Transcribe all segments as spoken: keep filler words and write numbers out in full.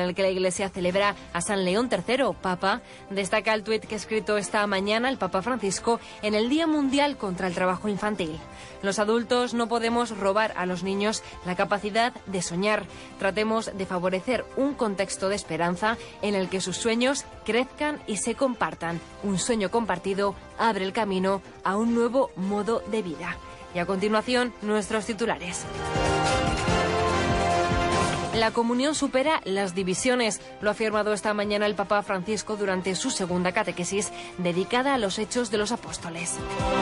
el que la Iglesia celebra a San León tercero, Papa, destaca el tuit que ha escrito esta mañana el Papa Francisco en el Día Mundial contra el Trabajo Infantil. Los adultos no podemos robar a los niños la capacidad de soñar. Tratemos de favorecer un contexto de esperanza en el que sus sueños crezcan y se compartan. Un sueño compartido abre el camino a un nuevo modo de vida. Y a continuación, nuestros titulares. La comunión supera las divisiones, lo ha afirmado esta mañana el Papa Francisco durante su segunda catequesis dedicada a los Hechos de los Apóstoles.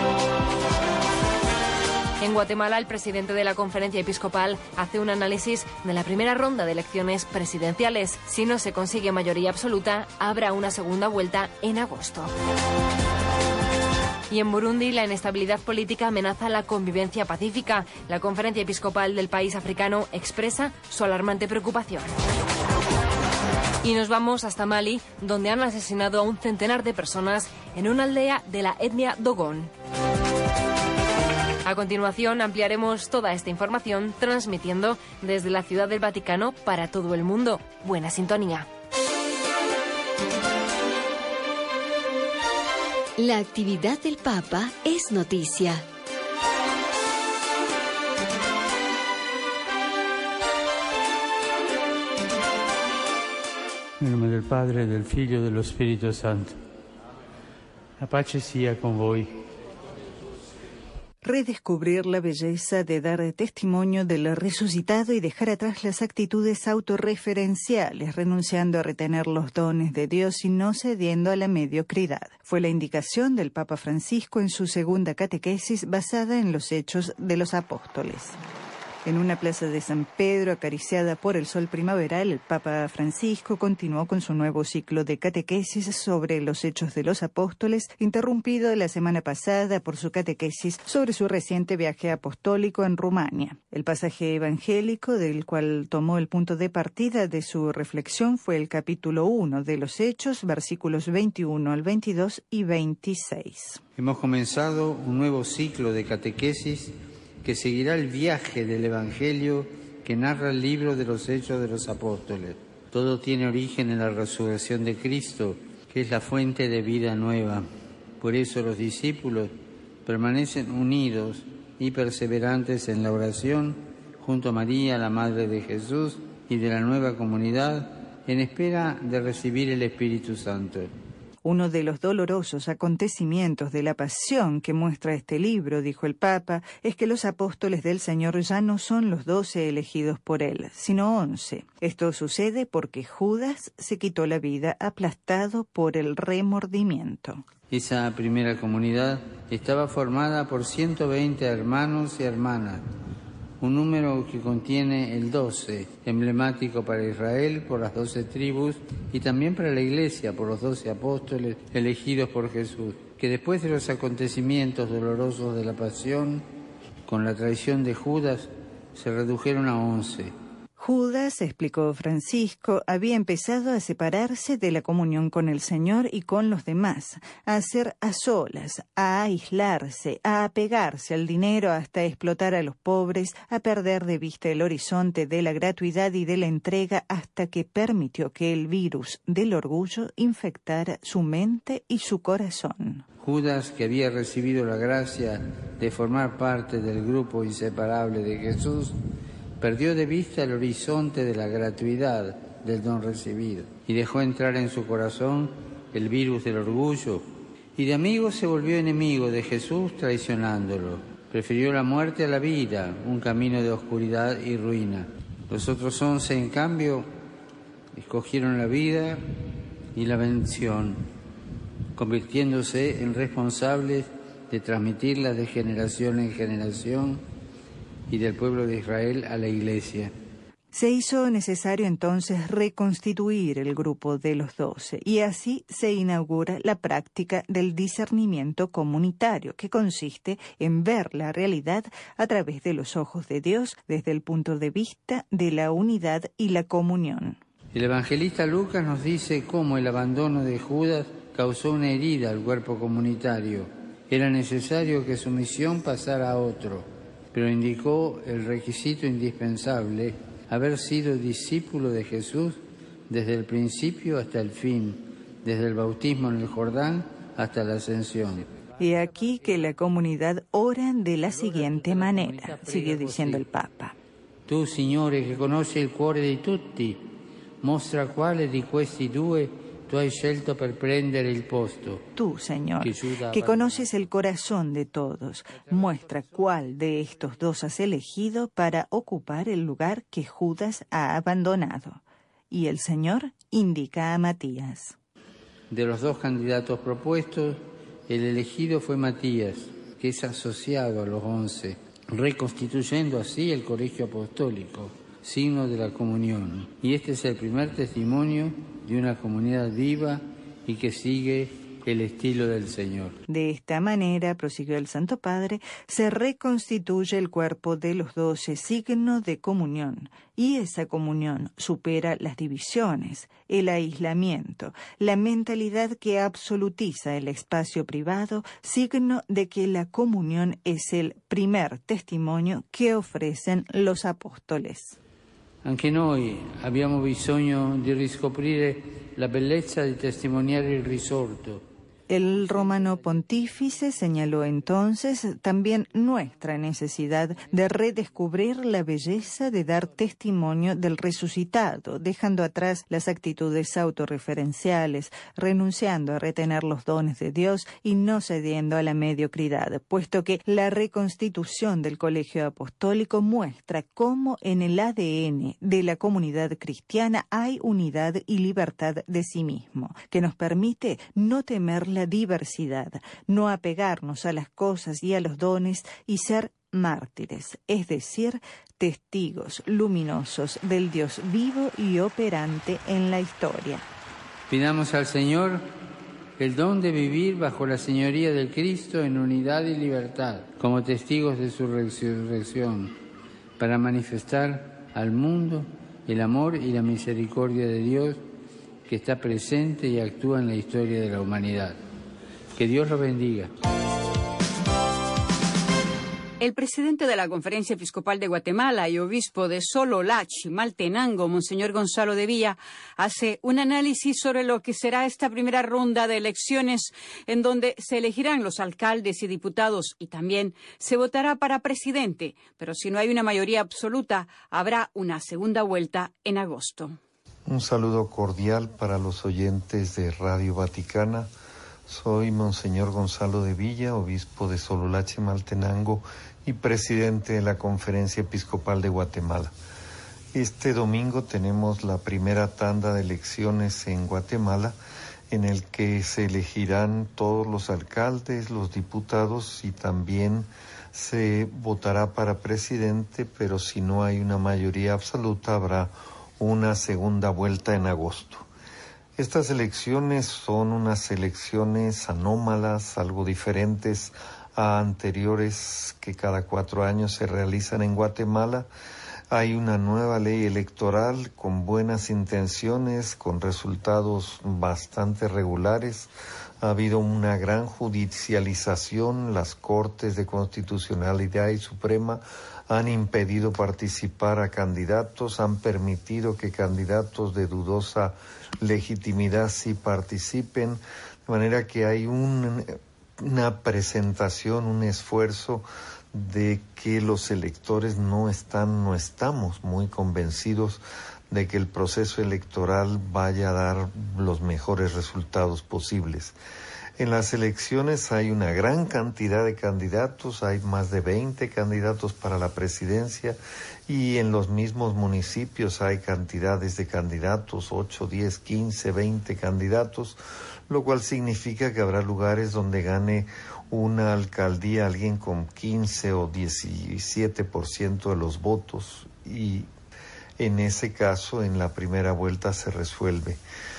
En Guatemala, el presidente de la Conferencia Episcopal hace un análisis de la primera ronda de elecciones presidenciales. Si no se consigue mayoría absoluta, habrá una segunda vuelta en agosto. Y en Burundi, la inestabilidad política amenaza la convivencia pacífica. La Conferencia Episcopal del país africano expresa su alarmante preocupación. Y nos vamos hasta Mali, donde han asesinado a un centenar de personas en una aldea de la etnia Dogon. A continuación, ampliaremos toda esta información transmitiendo desde la Ciudad del Vaticano para todo el mundo. Buena sintonía. La actividad del Papa es noticia. Nel nome del Padre, del Figlio e dello Spirito Santo. La pace sia con voi. Redescubrir la belleza de dar testimonio del resucitado y dejar atrás las actitudes autorreferenciales, renunciando a retener los dones de Dios y no cediendo a la mediocridad. Fue la indicación del Papa Francisco en su segunda catequesis basada en los Hechos de los Apóstoles. En una plaza de San Pedro acariciada por el sol primaveral, el Papa Francisco continuó con su nuevo ciclo de catequesis sobre los Hechos de los Apóstoles, interrumpido la semana pasada por su catequesis sobre su reciente viaje apostólico en Rumania. El pasaje evangélico del cual tomó el punto de partida de su reflexión fue el capítulo uno de los Hechos, versículos veintiuno al veintidós y veintiséis. Hemos comenzado un nuevo ciclo de catequesis que seguirá el viaje del Evangelio que narra el libro de los Hechos de los Apóstoles. Todo tiene origen en la resurrección de Cristo, que es la fuente de vida nueva. Por eso los discípulos permanecen unidos y perseverantes en la oración junto a María, la Madre de Jesús, y de la nueva comunidad, en espera de recibir el Espíritu Santo. Uno de los dolorosos acontecimientos de la pasión que muestra este libro, dijo el Papa, es que los apóstoles del Señor ya no son los doce elegidos por él, sino once. Esto sucede porque Judas se quitó la vida aplastado por el remordimiento. Esa primera comunidad estaba formada por ciento veinte hermanos y hermanas, un número que contiene el doce, emblemático para Israel por las doce tribus y también para la Iglesia por los doce apóstoles elegidos por Jesús, que después de los acontecimientos dolorosos de la pasión, con la traición de Judas, se redujeron a once. Judas, explicó Francisco, había empezado a separarse de la comunión con el Señor y con los demás, a hacer a solas, a aislarse, a apegarse al dinero hasta explotar a los pobres, a perder de vista el horizonte de la gratuidad y de la entrega hasta que permitió que el virus del orgullo infectara su mente y su corazón. Judas, que había recibido la gracia de formar parte del grupo inseparable de Jesús, perdió de vista el horizonte de la gratuidad del don recibido y dejó entrar en su corazón el virus del orgullo, y de amigo se volvió enemigo de Jesús traicionándolo. Prefirió la muerte a la vida, un camino de oscuridad y ruina. Los otros once, en cambio, escogieron la vida y la bendición, convirtiéndose en responsables de transmitirla de generación en generación y del pueblo de Israel a la Iglesia. Se hizo necesario entonces reconstituir el grupo de los doce y así se inaugura la práctica del discernimiento comunitario, que consiste en ver la realidad a través de los ojos de Dios desde el punto de vista de la unidad y la comunión. El evangelista Lucas nos dice cómo el abandono de Judas causó una herida al cuerpo comunitario. Era necesario que su misión pasara a otro, pero indicó el requisito indispensable: haber sido discípulo de Jesús desde el principio hasta el fin, desde el bautismo en el Jordán hasta la ascensión. Y aquí que la comunidad ora de la siguiente manera, sigue diciendo el Papa. Tu, Signore, che conosci il cuore di tutti, mostra quale di questi due tu hai scelto per prendere il posto. Tú, Señor, que conoces el corazón de todos, muestra cuál de estos dos has elegido para ocupar el lugar que Judas ha abandonado. Y el Señor indica a Matías. De los dos candidatos propuestos, el elegido fue Matías, que es asociado a los once, reconstituyendo así el colegio apostólico, signo de la comunión. Y este es el primer testimonio de una comunidad viva y que sigue el estilo del Señor. De esta manera, prosiguió el Santo Padre, se reconstituye el cuerpo de los doce, signo de comunión, y esa comunión supera las divisiones, el aislamiento, la mentalidad que absolutiza el espacio privado, signo de que la comunión es el primer testimonio que ofrecen los apóstoles. Anche noi abbiamo bisogno di riscoprire la bellezza di testimoniare il risorto. El romano pontífice señaló entonces también nuestra necesidad de redescubrir la belleza de dar testimonio del resucitado, dejando atrás las actitudes autorreferenciales, renunciando a retener los dones de Dios y no cediendo a la mediocridad, puesto que la reconstitución del colegio apostólico muestra cómo en el A D N de la comunidad cristiana hay unidad y libertad de sí mismo, que nos permite no temer la diversidad, no apegarnos a las cosas y a los dones y ser mártires, es decir, testigos luminosos del Dios vivo y operante en la historia. Pidamos al Señor el don de vivir bajo la señoría del Cristo en unidad y libertad, como testigos de su resurrección, para manifestar al mundo el amor y la misericordia de Dios que está presente y actúa en la historia de la humanidad. Que Dios lo bendiga. El presidente de la Conferencia Episcopal de Guatemala y obispo de Sololach-Maltenango, Monseñor Gonzalo de Villa, hace un análisis sobre lo que será esta primera ronda de elecciones en donde se elegirán los alcaldes y diputados y también se votará para presidente, pero si no hay una mayoría absoluta, habrá una segunda vuelta en agosto. Un saludo cordial para los oyentes de Radio Vaticana. Soy Monseñor Gonzalo de Villa, obispo de Sololach-Maltenango y presidente de la Conferencia Episcopal de Guatemala. Este domingo tenemos la primera tanda de elecciones en Guatemala, en el que se elegirán todos los alcaldes, los diputados y también se votará para presidente, pero si no hay una mayoría absoluta habrá una segunda vuelta en agosto. Estas elecciones son unas elecciones anómalas, algo diferentes a anteriores que cada cuatro años se realizan en Guatemala. Hay una nueva ley electoral con buenas intenciones, con resultados bastante regulares. Ha habido una gran judicialización, las Cortes de Constitucionalidad y Suprema han impedido participar a candidatos, han permitido que candidatos de dudosa legitimidad sí participen, de manera que hay un, una presentación, un esfuerzo de que los electores no están, no estamos muy convencidos de que el proceso electoral vaya a dar los mejores resultados posibles. En las elecciones hay una gran cantidad de candidatos, hay más de veinte candidatos para la presidencia y en los mismos municipios hay cantidades de candidatos, ocho, diez, quince, veinte candidatos, lo cual significa que habrá lugares donde gane una alcaldía alguien con quince o diecisiete por ciento de los votos y en ese caso en la primera vuelta se resuelve.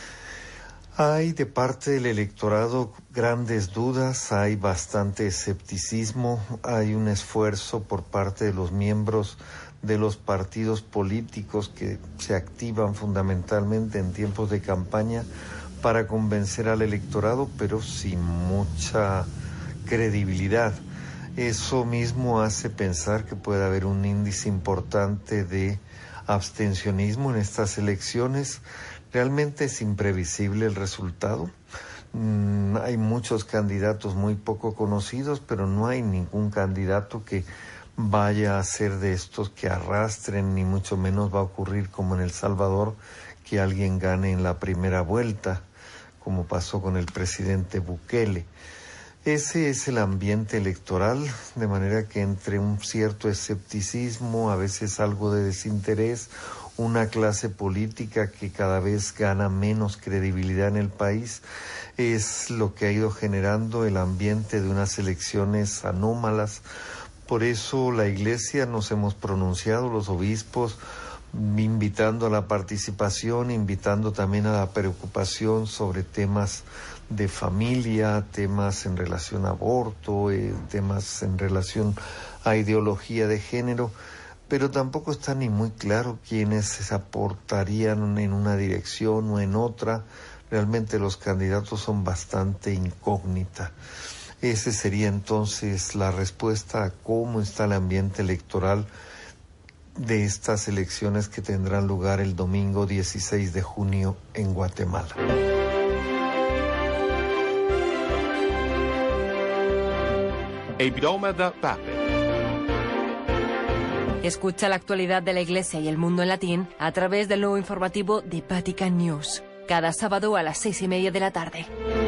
Hay de parte del electorado grandes dudas, hay bastante escepticismo, hay un esfuerzo por parte de los miembros de los partidos políticos que se activan fundamentalmente en tiempos de campaña para convencer al electorado, pero sin mucha credibilidad. Eso mismo hace pensar que puede haber un índice importante de abstencionismo en estas elecciones. Realmente es imprevisible el resultado. Mm, hay muchos candidatos muy poco conocidos, pero no hay ningún candidato que vaya a ser de estos que arrastren, ni mucho menos va a ocurrir como en El Salvador, que alguien gane en la primera vuelta, como pasó con el presidente Bukele. Ese es el ambiente electoral, de manera que entre un cierto escepticismo, a veces algo de desinterés, una clase política que cada vez gana menos credibilidad en el país, es lo que ha ido generando el ambiente de unas elecciones anómalas. Por eso la Iglesia nos hemos pronunciado, los obispos, invitando a la participación, invitando también a la preocupación sobre temas de familia, temas en relación a aborto, eh, temas en relación a ideología de género, pero tampoco está ni muy claro quiénes se aportarían en una dirección o en otra. Realmente los candidatos son bastante incógnita. Esa sería entonces la respuesta a cómo está el ambiente electoral de estas elecciones que tendrán lugar el domingo dieciséis de junio en Guatemala. El broma da Papa. Escucha la actualidad de la Iglesia y el mundo en latín a través del nuevo informativo de Vatican News, cada sábado a las seis y media de la tarde.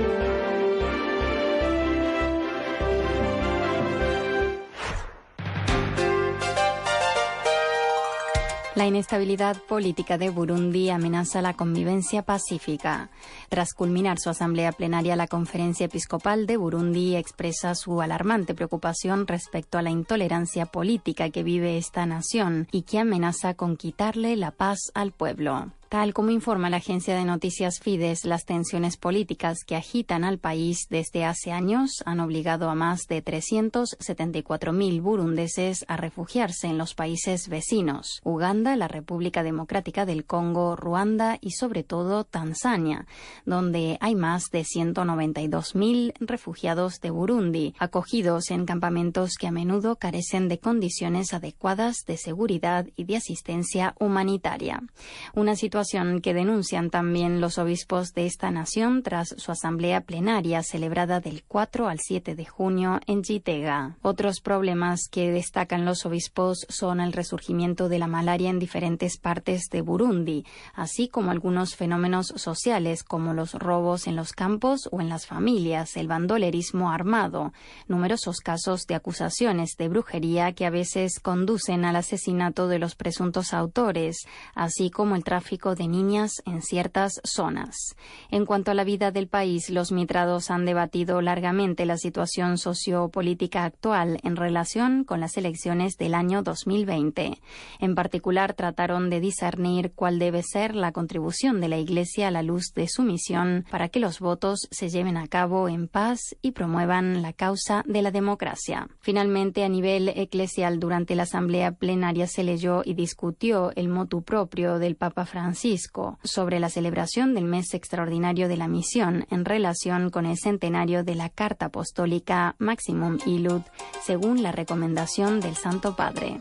La inestabilidad política de Burundi amenaza la convivencia pacífica. Tras culminar su asamblea plenaria, la Conferencia Episcopal de Burundi expresa su alarmante preocupación respecto a la intolerancia política que vive esta nación y que amenaza con quitarle la paz al pueblo. Tal como informa la agencia de noticias Fides, las tensiones políticas que agitan al país desde hace años han obligado a más de trescientos setenta y cuatro mil burundeses a refugiarse en los países vecinos: Uganda, la República Democrática del Congo, Ruanda y sobre todo Tanzania, donde hay más de ciento noventa y dos mil refugiados de Burundi, acogidos en campamentos que a menudo carecen de condiciones adecuadas de seguridad y de asistencia humanitaria. Una situación que denuncian también los obispos de esta nación tras su asamblea plenaria celebrada del cuatro al siete de junio en Gitega. Otros problemas que destacan los obispos son el resurgimiento de la malaria en diferentes partes de Burundi, así como algunos fenómenos sociales como los robos en los campos o en las familias, el bandolerismo armado, numerosos casos de acusaciones de brujería que a veces conducen al asesinato de los presuntos autores, así como el tráfico de niñas en ciertas zonas. En cuanto a la vida del país, los mitrados han debatido largamente la situación sociopolítica actual en relación con las elecciones del año dos mil veinte. En particular, trataron de discernir cuál debe ser la contribución de la Iglesia a la luz de su misión para que los votos se lleven a cabo en paz y promuevan la causa de la democracia. Finalmente, a nivel eclesial, durante la asamblea plenaria se leyó y discutió el motu propio del Papa Francisco sobre la celebración del mes extraordinario de la misión en relación con el centenario de la Carta Apostólica Maximum Illud, según la recomendación del Santo Padre.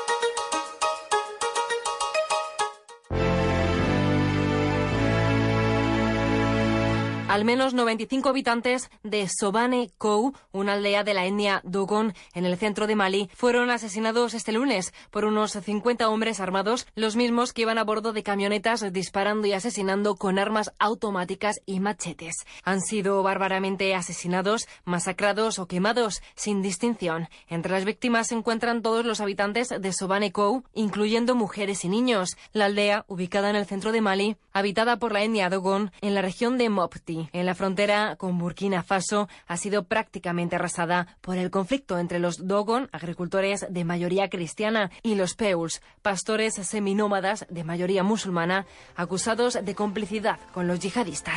Al menos noventa y cinco habitantes de Sobane Kou, una aldea de la etnia Dogon en el centro de Malí, fueron asesinados este lunes por unos cincuenta hombres armados, los mismos que iban a bordo de camionetas disparando y asesinando con armas automáticas y machetes. Han sido bárbaramente asesinados, masacrados o quemados, sin distinción. Entre las víctimas se encuentran todos los habitantes de Sobane Kou, incluyendo mujeres y niños. La aldea, ubicada en el centro de Malí, habitada por la etnia Dogon, en la región de Mopti, en la frontera con Burkina Faso, ha sido prácticamente arrasada por el conflicto entre los Dogon, agricultores de mayoría cristiana, y los Peuls, pastores seminómadas de mayoría musulmana, acusados de complicidad con los yihadistas.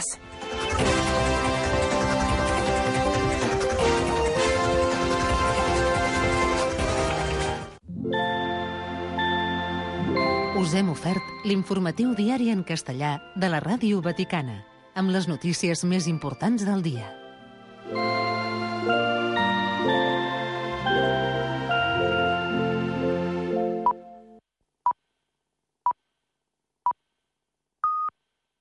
Us hem ofert l'informatiu diari en castellà de la Ràdio Vaticana, amb les notícies més importants del dia.